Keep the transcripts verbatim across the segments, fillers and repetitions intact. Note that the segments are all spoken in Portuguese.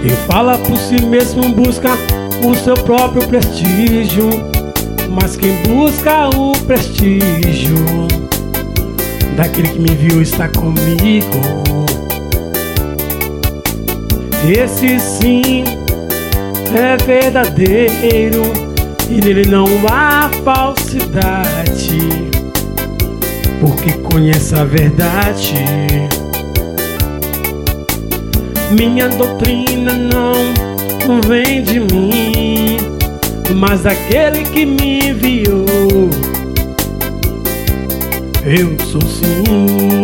Quem fala por si mesmo busca o seu próprio prestígio, mas quem busca o prestígio daquele que me viu está comigo. Esse sim é verdadeiro e nele não há falsidade, porque conhece a verdade. Minha doutrina não vem de mim, mas daquele que me enviou. Eu sou sim.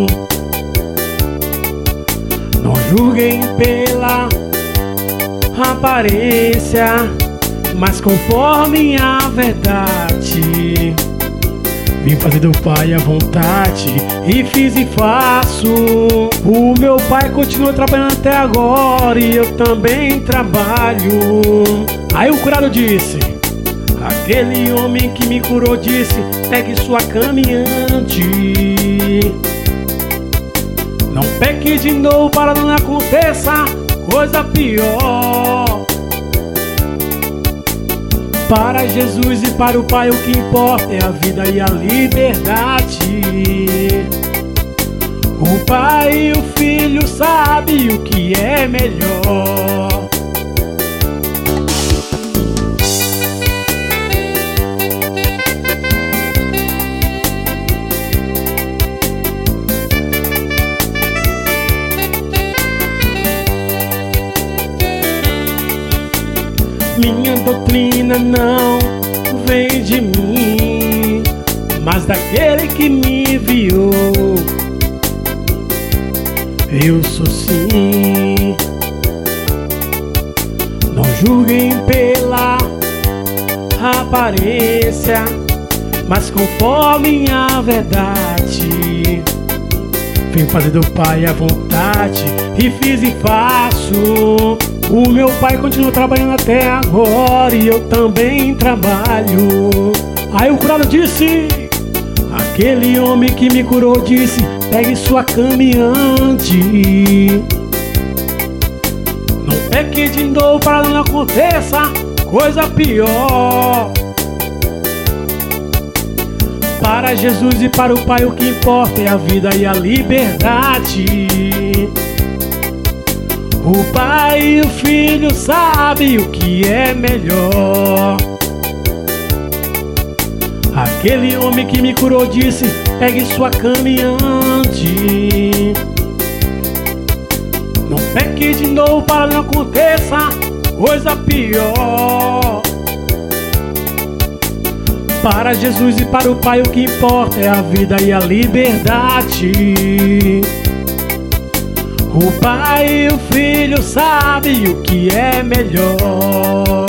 Não julguem pela aparência, mas conforme a verdade. Vim fazer do Pai a vontade e fiz e faço. O meu Pai continua trabalhando até agora e eu também trabalho. Aí o curado disse, aquele homem que me curou disse, pegue sua caminhante. Não peque de novo para não aconteça coisa pior. Para Jesus e para o Pai o que importa é a vida e a liberdade. O Pai e o Filho sabem o que é melhor. Minha doutrina não vem de mim, mas daquele que me enviou. Eu sou sim. Não julguem pela aparência, mas conforme a verdade. Vim fazer do Pai a vontade e fiz e faço. O meu Pai continua trabalhando até agora e eu também trabalho. Aí o curado disse, aquele homem que me curou disse, pegue sua caminhante. Não peque de novo para não aconteça coisa pior. Para Jesus e para o Pai o que importa é a vida e a liberdade. O Pai e o Filho sabem o que é melhor. Aquele homem que me curou disse, pegue sua caminhante. Não peque de novo para não aconteça coisa pior. Para Jesus e para o Pai o que importa é a vida e a liberdade. O Pai e o Filho sabem o que é melhor.